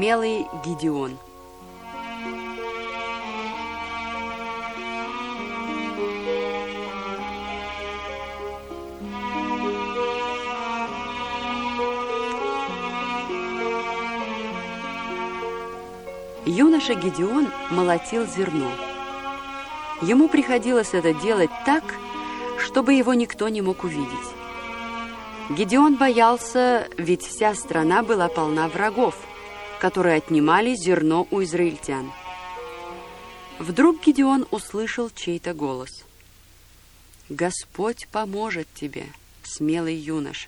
Смелый Гидеон. Юноша Гидеон молотил зерно. Ему приходилось это делать так, чтобы его никто не мог увидеть. Гидеон боялся, ведь вся страна была полна врагов, которые отнимали зерно у израильтян. Вдруг Гидеон услышал чей-то голос. «Господь поможет тебе, смелый юноша».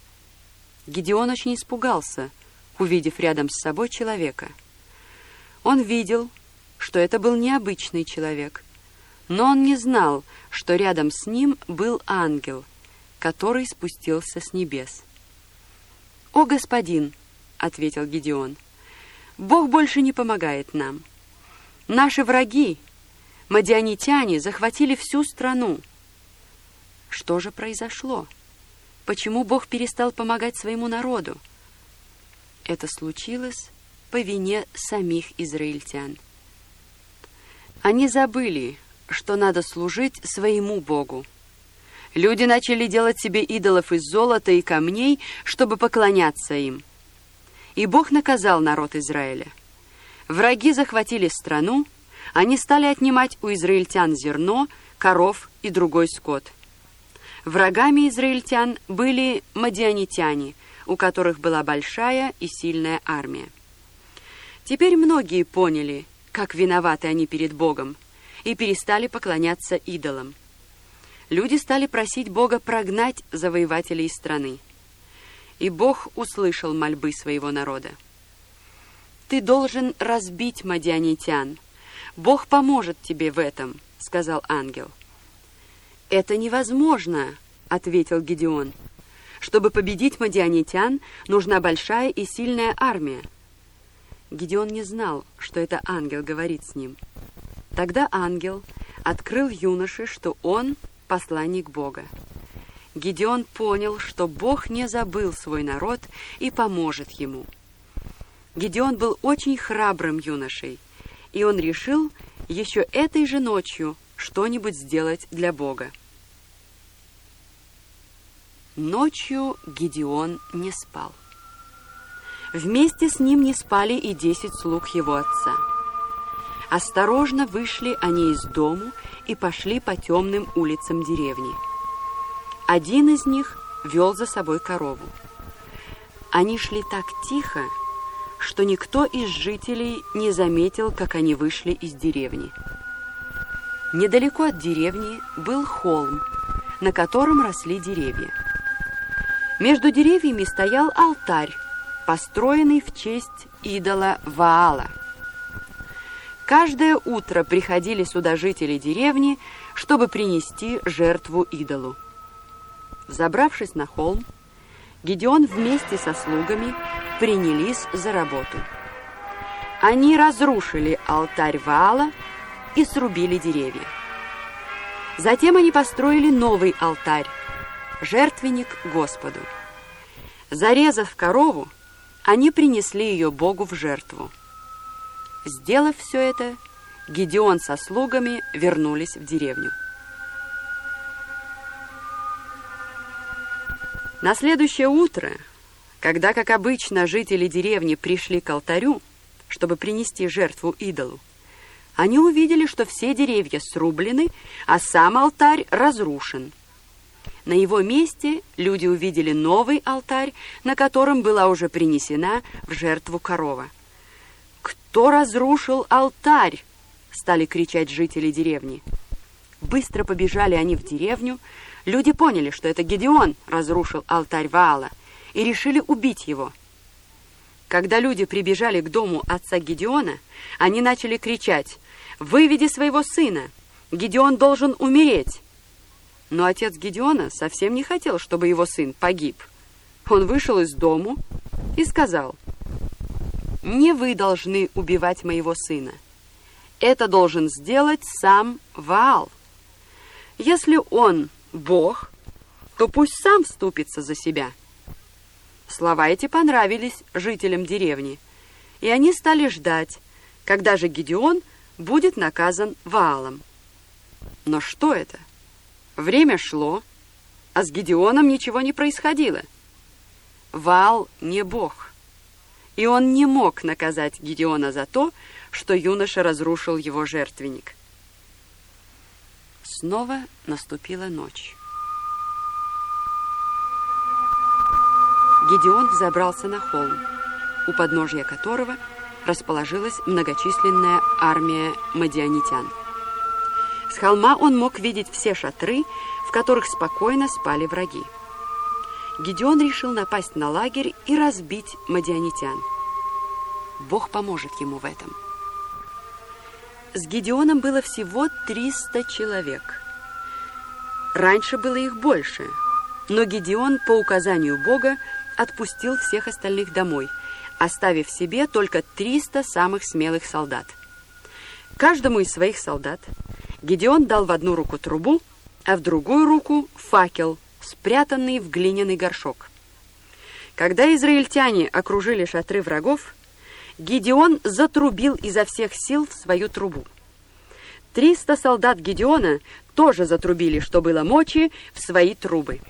Гидеон очень испугался, увидев рядом с собой человека. Он видел, что это был необычный человек, но он не знал, что рядом с ним был ангел, который спустился с небес. «О, господин!» — ответил Гидеон. «Бог больше не помогает нам. Наши враги, мадианитяне, захватили всю страну». Что же произошло? Почему Бог перестал помогать своему народу? Это случилось по вине самих израильтян. Они забыли, что надо служить своему Богу. Люди начали делать себе идолов из золота и камней, чтобы поклоняться им. И Бог наказал народ Израиля. Враги захватили страну, они стали отнимать у израильтян зерно, коров и другой скот. Врагами израильтян были мадианитяне, у которых была большая и сильная армия. Теперь многие поняли, как виноваты они перед Богом, и перестали поклоняться идолам. Люди стали просить Бога прогнать завоевателей из страны. И Бог услышал мольбы своего народа. «Ты должен разбить мадианитян. Бог поможет тебе в этом», — сказал ангел. «Это невозможно», — ответил Гидеон. «Чтобы победить мадианитян, нужна большая и сильная армия». Гидеон не знал, что это ангел говорит с ним. Тогда ангел открыл юноше, что он посланник Бога. Гидеон понял, что Бог не забыл свой народ и поможет ему. Гидеон был очень храбрым юношей, и он решил еще этой же ночью что-нибудь сделать для Бога. Ночью Гидеон не спал. Вместе с ним не спали и 10 слуг его отца. Осторожно вышли они из дому и пошли по темным улицам деревни. Один из них вел за собой корову. Они шли так тихо, что никто из жителей не заметил, как они вышли из деревни. Недалеко от деревни был холм, на котором росли деревья. Между деревьями стоял алтарь, построенный в честь идола Ваала. Каждое утро приходили сюда жители деревни, чтобы принести жертву идолу. Взобравшись на холм, Гидеон вместе со слугами принялись за работу. Они разрушили алтарь Ваала и срубили деревья. Затем они построили новый алтарь, жертвенник Господу. Зарезав корову, они принесли ее Богу в жертву. Сделав все это, Гидеон со слугами вернулись в деревню. На следующее утро, когда, как обычно, жители деревни пришли к алтарю, чтобы принести жертву идолу, они увидели, что все деревья срублены, а сам алтарь разрушен. На его месте люди увидели новый алтарь, на котором была уже принесена в жертву корова. «Кто разрушил алтарь?» — стали кричать жители деревни. Быстро побежали они в деревню. Люди поняли, что это Гидеон разрушил алтарь Ваала, и решили убить его. Когда люди прибежали к дому отца Гидеона, они начали кричать: «Выведи своего сына! Гидеон должен умереть!» Но отец Гидеона совсем не хотел, чтобы его сын погиб. Он вышел из дому и сказал: «Не вы должны убивать моего сына. Это должен сделать сам Ваал. Если он Бог, то пусть сам вступится за себя». Слова эти понравились жителям деревни, и они стали ждать, когда же Гидеон будет наказан Ваалом. Но что это? Время шло, а с Гидеоном ничего не происходило. Ваал не бог, и он не мог наказать Гидеона за то, что юноша разрушил его жертвенник. Снова наступила ночь. Гидеон взобрался на холм, у подножья которого расположилась многочисленная армия мадианитян. С холма он мог видеть все шатры, в которых спокойно спали враги. Гидеон решил напасть на лагерь и разбить мадианитян. Бог поможет ему в этом. С Гидеоном было всего 300 человек. Раньше было их больше, но Гидеон по указанию Бога отпустил всех остальных домой, оставив себе только 300 самых смелых солдат. Каждому из своих солдат Гидеон дал в одну руку трубу, а в другую руку факел, спрятанный в глиняный горшок. Когда израильтяне окружили шатры врагов, Гидеон затрубил изо всех сил в свою трубу. 300 солдат Гидеона тоже затрубили, что было мочи, в свои трубы.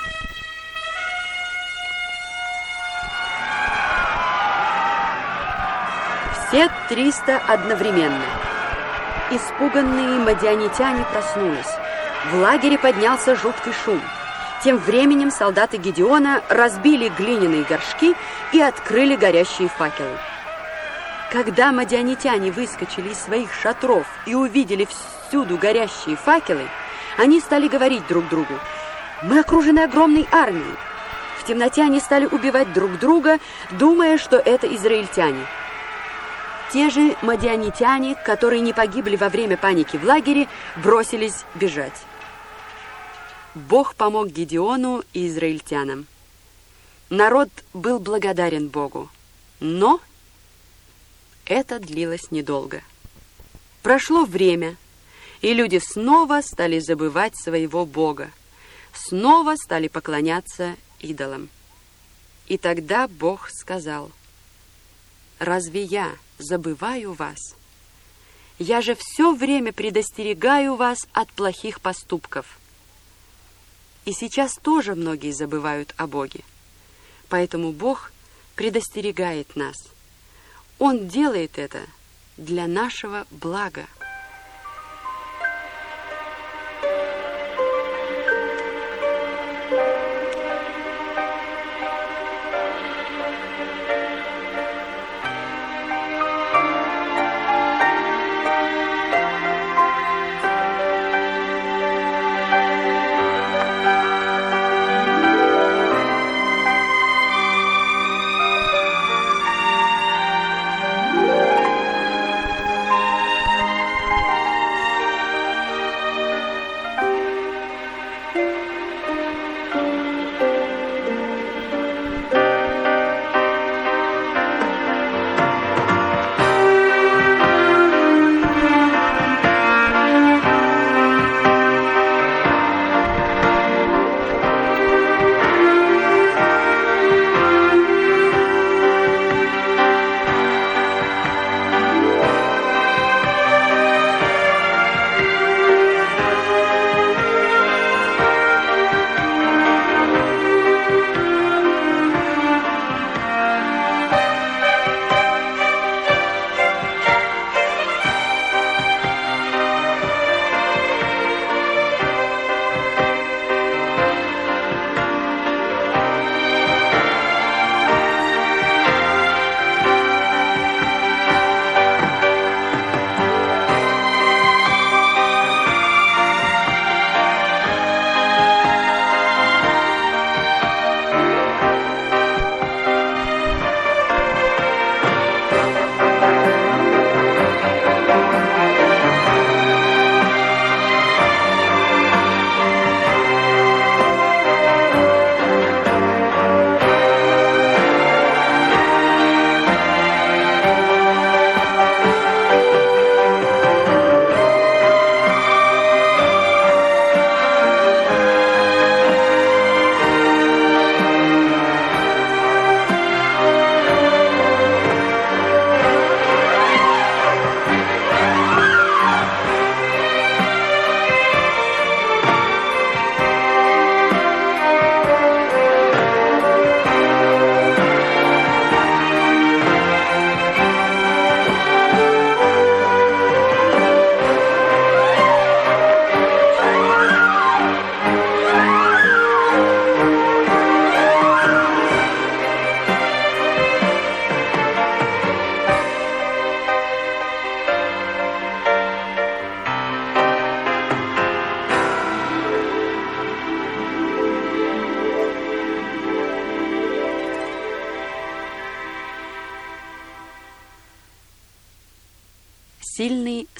Все 300 одновременно. Испуганные мадианитяне проснулись. В лагере поднялся жуткий шум. Тем временем солдаты Гидеона разбили глиняные горшки и открыли горящие факелы. Когда мадианитяне выскочили из своих шатров и увидели всюду горящие факелы, они стали говорить друг другу: «Мы окружены огромной армией». В темноте они стали убивать друг друга, думая, что это израильтяне. Те же мадианитяне, которые не погибли во время паники в лагере, бросились бежать. Бог помог Гидеону и израильтянам. Народ был благодарен Богу, но это длилось недолго. Прошло время, и люди снова стали забывать своего Бога, снова стали поклоняться идолам. И тогда Бог сказал: «Разве я забываю вас? Я же все время предостерегаю вас от плохих поступков». И сейчас тоже многие забывают о Боге. Поэтому Бог предостерегает нас. Он делает это для нашего блага.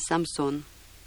Самсон.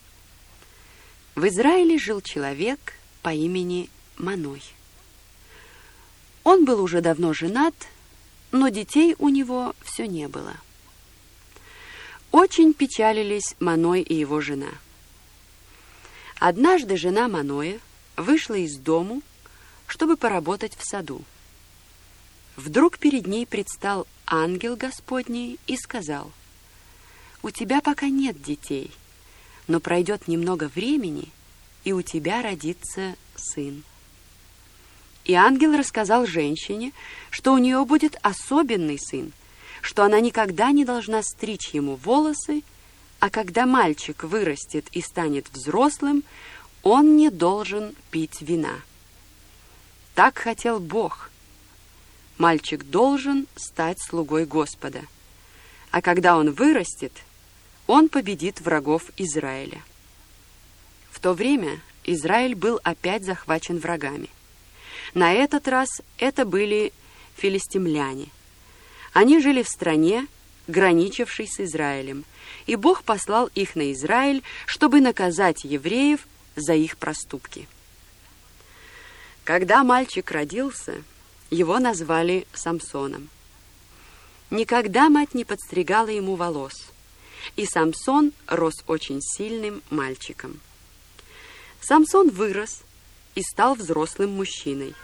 В Израиле жил человек по имени Маной. Он был уже давно женат, но детей у него все не было. Очень печалились Маной и его жена. Однажды жена Маноя вышла из дому, чтобы поработать в саду. Вдруг перед ней предстал ангел Господний и сказал: «У тебя пока нет детей, но пройдет немного времени, и у тебя родится сын». И ангел рассказал женщине, что у нее будет особенный сын, что она никогда не должна стричь ему волосы, а когда мальчик вырастет и станет взрослым, он не должен пить вина. Так хотел Бог. Мальчик должен стать слугой Господа, а когда он вырастет, он победит врагов Израиля. В то время Израиль был опять захвачен врагами. На этот раз это были филистимляне. Они жили в стране, граничившей с Израилем, и Бог послал их на Израиль, чтобы наказать евреев за их проступки. Когда мальчик родился, его назвали Самсоном. Никогда мать не подстригала ему волос, и Самсон рос очень сильным мальчиком. Самсон вырос и стал взрослым мужчиной.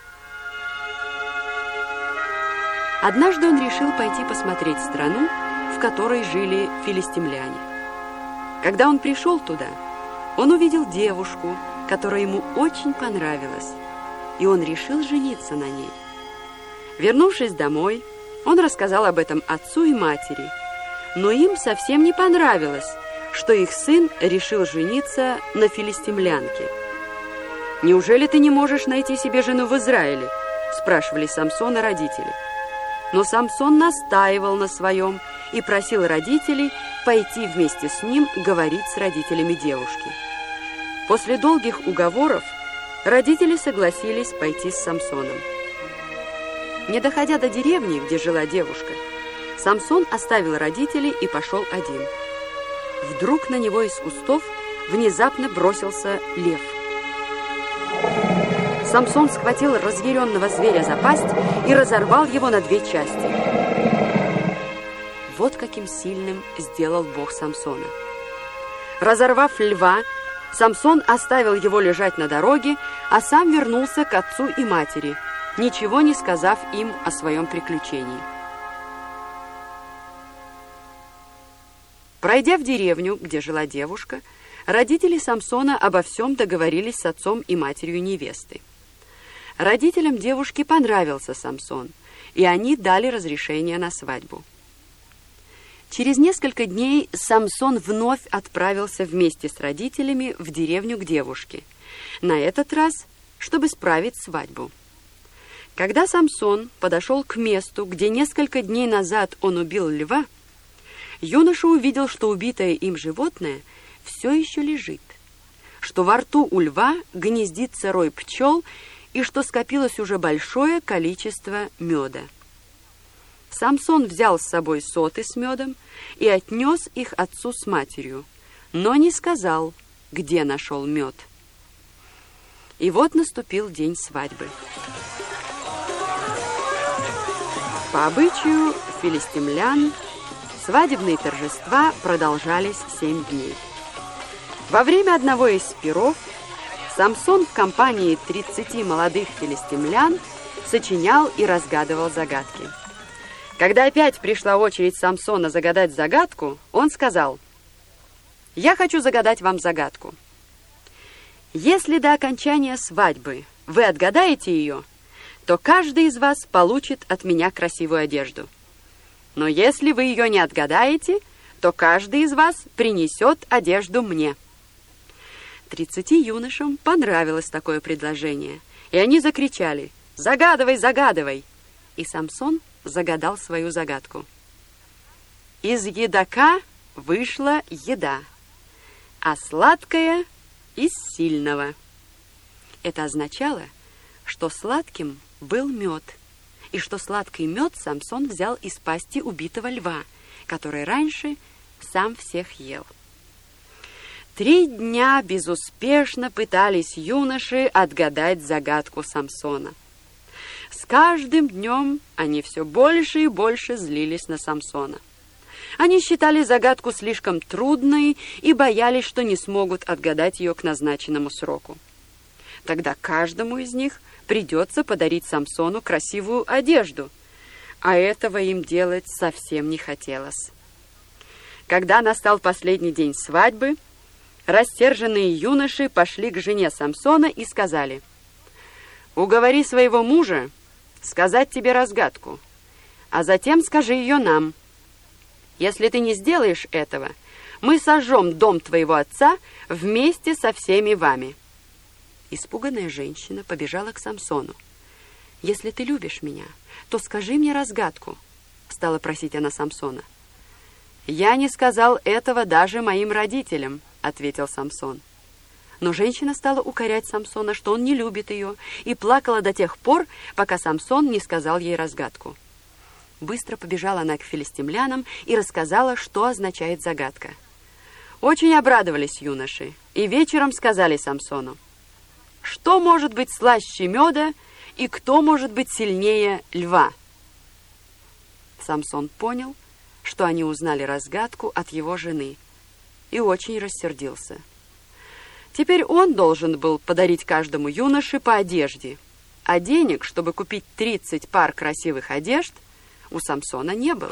Однажды он решил пойти посмотреть страну, в которой жили филистимляне. Когда он пришел туда, он увидел девушку, которая ему очень понравилась, и он решил жениться на ней. Вернувшись домой, он рассказал об этом отцу и матери, но им совсем не понравилось, что их сын решил жениться на филистимлянке. «Неужели ты не можешь найти себе жену в Израиле?» – спрашивали Самсона родители. Но Самсон настаивал на своем и просил родителей пойти вместе с ним говорить с родителями девушки. После долгих уговоров родители согласились пойти с Самсоном. Не доходя до деревни, где жила девушка, Самсон оставил родителей и пошел один. Вдруг на него из кустов внезапно бросился лев. Самсон схватил разъяренного зверя за пасть и разорвал его на 2 части. Вот каким сильным сделал Бог Самсона. Разорвав льва, Самсон оставил его лежать на дороге, а сам вернулся к отцу и матери, ничего не сказав им о своем приключении. Пройдя в деревню, где жила девушка, родители Самсона обо всем договорились с отцом и матерью невесты. Родителям девушки понравился Самсон, и они дали разрешение на свадьбу. Через несколько дней Самсон вновь отправился вместе с родителями в деревню к девушке, на этот раз, чтобы справить свадьбу. Когда Самсон подошел к месту, где несколько дней назад он убил льва, юноша увидел, что убитое им животное все еще лежит, что во рту у льва гнездится рой пчел и что скопилось уже большое количество меда. Самсон взял с собой соты с медом и отнес их отцу с матерью, но не сказал, где нашел мед. И вот наступил день свадьбы. По обычаю филистимлян свадебные торжества продолжались 7 дней. Во время одного из пиров Самсон в компании 30 молодых филистимлян сочинял и разгадывал загадки. Когда опять пришла очередь Самсона загадать загадку, он сказал: «Я хочу загадать вам загадку. Если до окончания свадьбы вы отгадаете ее, то каждый из вас получит от меня красивую одежду. Но если вы ее не отгадаете, то каждый из вас принесет одежду мне». 30 юношам понравилось такое предложение, и они закричали: «Загадывай, загадывай!» И Самсон загадал свою загадку. Из едока вышла еда, а сладкое из сильного. Это означало, что сладким был мед, и что сладкий мед Самсон взял из пасти убитого льва, который раньше сам всех ел. 3 дня безуспешно пытались юноши отгадать загадку Самсона. С каждым днем они все больше и больше злились на Самсона. Они считали загадку слишком трудной и боялись, что не смогут отгадать ее к назначенному сроку. Тогда каждому из них придется подарить Самсону красивую одежду, а этого им делать совсем не хотелось. Когда настал последний день свадьбы, рассерженные юноши пошли к жене Самсона и сказали: «Уговори своего мужа сказать тебе разгадку, а затем скажи ее нам. Если ты не сделаешь этого, мы сожжем дом твоего отца вместе со всеми вами». Испуганная женщина побежала к Самсону. «Если ты любишь меня, то скажи мне разгадку», — стала просить она Самсона. «Я не сказал этого даже моим родителям», — ответил Самсон. Но женщина стала укорять Самсона, что он не любит ее, и плакала до тех пор, пока Самсон не сказал ей разгадку. Быстро побежала она к филистимлянам и рассказала, что означает загадка. Очень обрадовались юноши и вечером сказали Самсону: «Что может быть слаще меда и кто может быть сильнее льва?» Самсон понял, что они узнали разгадку от его жены, и очень рассердился. Теперь он должен был подарить каждому юноше по одежде, а денег, чтобы купить 30 пар красивых одежд, у Самсона не было.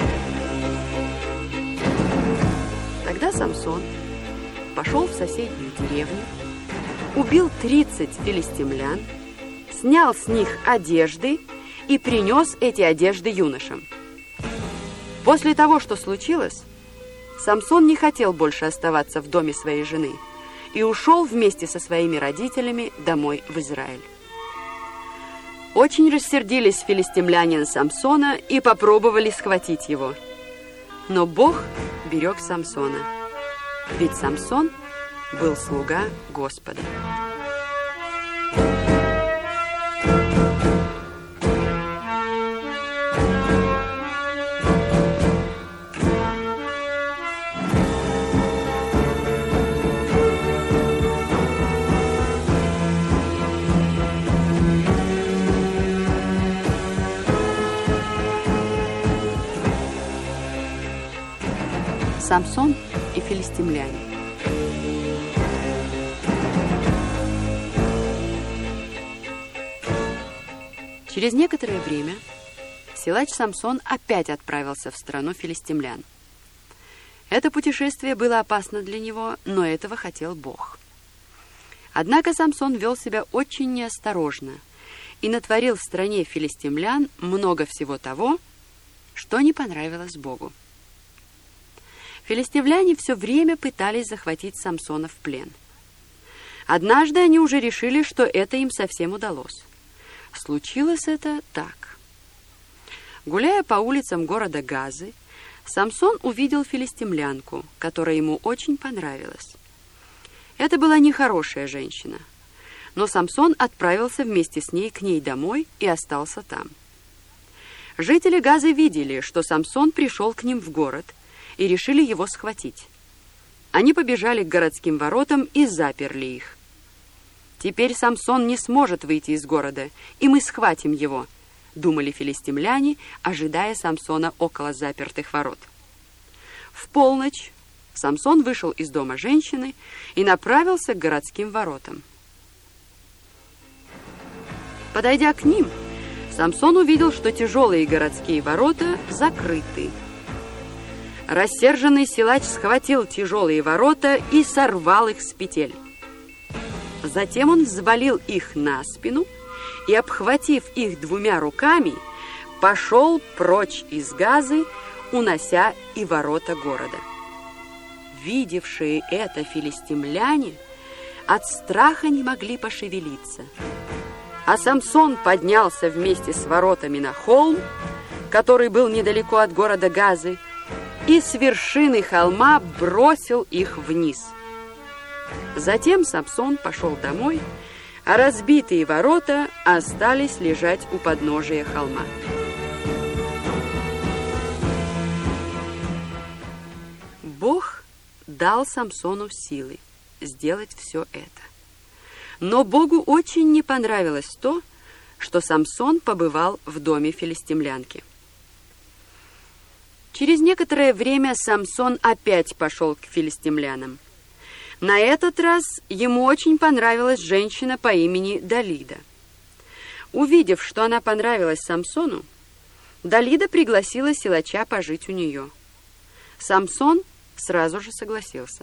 Тогда Самсон пошел в соседнюю деревню, убил 30 филистимлян, снял с них одежды и принес эти одежды юношам. После того, что случилось, Самсон не хотел больше оставаться в доме своей жены и ушел вместе со своими родителями домой в Израиль. Очень рассердились филистимляне на Самсона и попробовали схватить его. Но Бог берег Самсона, ведь Самсон был слуга Господа. Самсон и филистимляне. Через некоторое время силач Самсон опять отправился в страну филистимлян. Это путешествие было опасно для него, но этого хотел Бог. Однако Самсон вел себя очень неосторожно и натворил в стране филистимлян много всего того, что не понравилось Богу. Филистимляне все время пытались захватить Самсона в плен. Однажды они уже решили, что это им совсем удалось. Случилось это так. Гуляя по улицам города Газы, Самсон увидел филистимлянку, которая ему очень понравилась. Это была нехорошая женщина, но Самсон отправился вместе с ней к ней домой и остался там. Жители Газы видели, что Самсон пришел к ним в город, и решили его схватить. Они побежали к городским воротам и заперли их. «Теперь Самсон не сможет выйти из города, и мы схватим его», — думали филистимляне, ожидая Самсона около запертых ворот. В полночь Самсон вышел из дома женщины и направился к городским воротам. Подойдя к ним, Самсон увидел, что тяжелые городские ворота закрыты. Рассерженный силач схватил тяжелые ворота и сорвал их с петель. Затем он взвалил их на спину и, обхватив их 2 руками, пошел прочь из Газы, унося и ворота города. Видевшие это филистимляне от страха не могли пошевелиться. А Самсон поднялся вместе с воротами на холм, который был недалеко от города Газы, и с вершины холма бросил их вниз. Затем Самсон пошел домой, а разбитые ворота остались лежать у подножия холма. Бог дал Самсону силы, сделать все это. Но Богу очень не понравилось то, что Самсон побывал в доме филистимлянки. Через некоторое время Самсон опять пошел к филистимлянам. На этот раз ему очень понравилась женщина по имени Далида. Увидев, что она понравилась Самсону, Далида пригласила силача пожить у нее. Самсон сразу же согласился.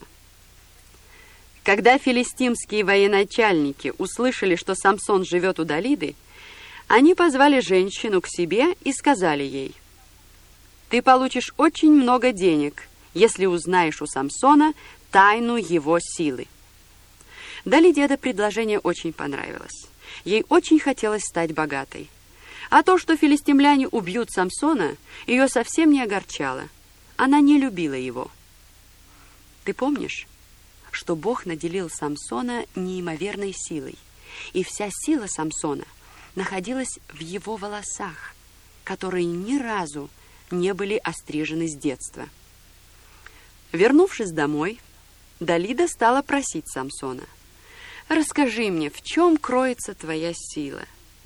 Когда филистимские военачальники услышали, что Самсон живет у Далиды, они позвали женщину к себе и сказали ей: «Ты получишь очень много денег, если узнаешь у Самсона тайну его силы». Далиде это предложение очень понравилось. Ей очень хотелось стать богатой. А то, что филистимляне убьют Самсона, ее совсем не огорчало. Она не любила его. Ты помнишь, что Бог наделил Самсона неимоверной силой, и вся сила Самсона находилась в его волосах, которые ни разу не были острижены с детства. Вернувшись домой, Далида стала просить Самсона: «Расскажи мне, в чем кроется твоя сила?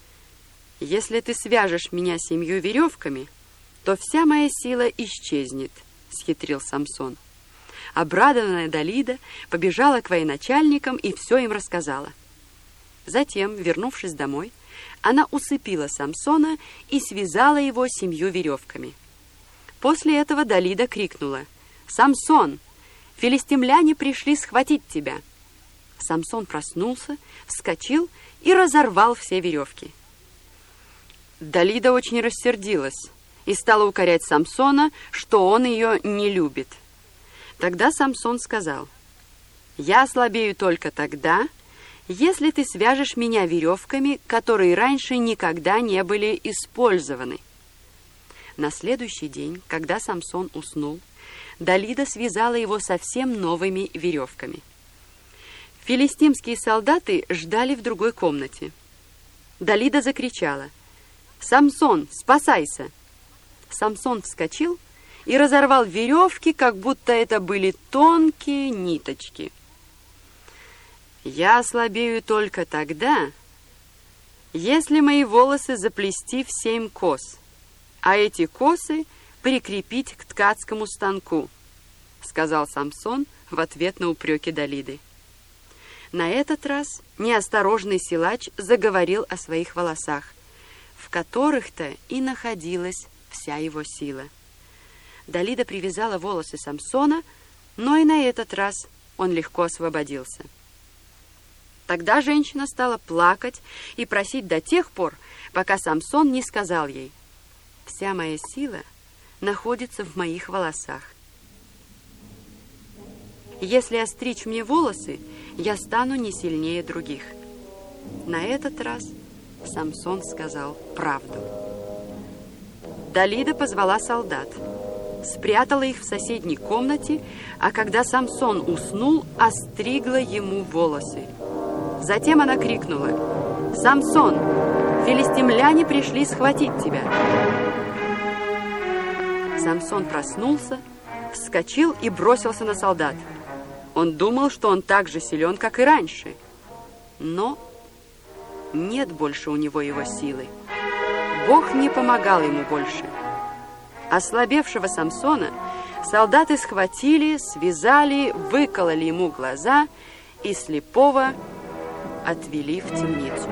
Если ты свяжешь меня 7 веревками, то вся моя сила исчезнет», — схитрил Самсон. Обрадованная Далида побежала к военачальникам и все им рассказала. Затем, вернувшись домой, она усыпила Самсона и связала его 7 веревками. После этого Далида крикнула: «Самсон, филистимляне пришли схватить тебя!» Самсон проснулся, вскочил и разорвал все веревки. Далида очень рассердилась и стала укорять Самсона, что он ее не любит. Тогда Самсон сказал: «Я ослабею только тогда, если ты свяжешь меня веревками, которые раньше никогда не были использованы». На следующий день, когда Самсон уснул, Далида связала его совсем новыми веревками. Филистимские солдаты ждали в другой комнате. Далида закричала: «Самсон, спасайся!» Самсон вскочил и разорвал веревки, как будто это были тонкие ниточки. «Я ослабею только тогда, если мои волосы заплести в 7 кос, а эти косы прикрепить к ткацкому станку», — сказал Самсон в ответ на упреки Далиды. На этот раз неосторожный силач заговорил о своих волосах, в которых-то и находилась вся его сила. Далида привязала волосы Самсона, но и на этот раз он легко освободился. Тогда женщина стала плакать и просить до тех пор, пока Самсон не сказал ей: «Вся моя сила находится в моих волосах. Если остричь мне волосы, я стану не сильнее других». На этот раз Самсон сказал правду. Далида позвала солдат, спрятала их в соседней комнате, а когда Самсон уснул, остригла ему волосы. Затем она крикнула: «Самсон, филистимляне пришли схватить тебя!» Самсон проснулся, вскочил и бросился на солдат. Он думал, что он так же силен, как и раньше. Но нет больше у него его силы. Бог не помогал ему больше. Ослабевшего Самсона солдаты схватили, связали, выкололи ему глаза и слепого отвели в темницу.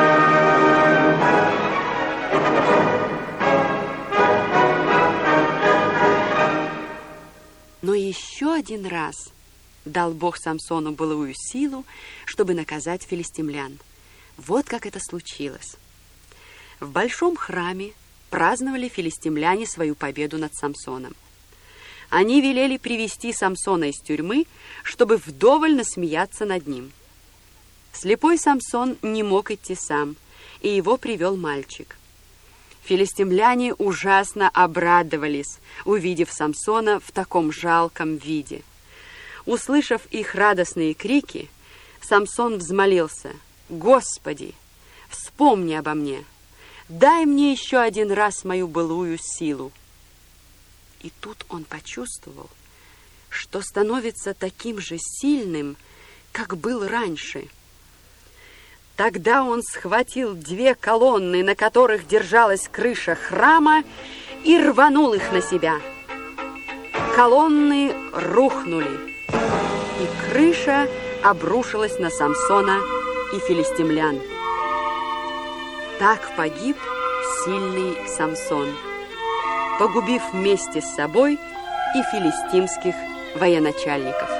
Но еще один раз дал Бог Самсону былую силу, чтобы наказать филистимлян. Вот как это случилось. В большом храме праздновали филистимляне свою победу над Самсоном. Они велели привести Самсона из тюрьмы, чтобы вдоволь насмеяться над ним. Слепой Самсон не мог идти сам, и его привел мальчик. Филистимляне ужасно обрадовались, увидев Самсона в таком жалком виде. Услышав их радостные крики, Самсон взмолился: «Господи, вспомни обо мне! Дай мне еще один раз мою былую силу!» И тут он почувствовал, что становится таким же сильным, как был раньше. Тогда он схватил 2 колонны, на которых держалась крыша храма, и рванул их на себя. Колонны рухнули, и крыша обрушилась на Самсона и филистимлян. Так погиб сильный Самсон, погубив вместе с собой и филистимских военачальников.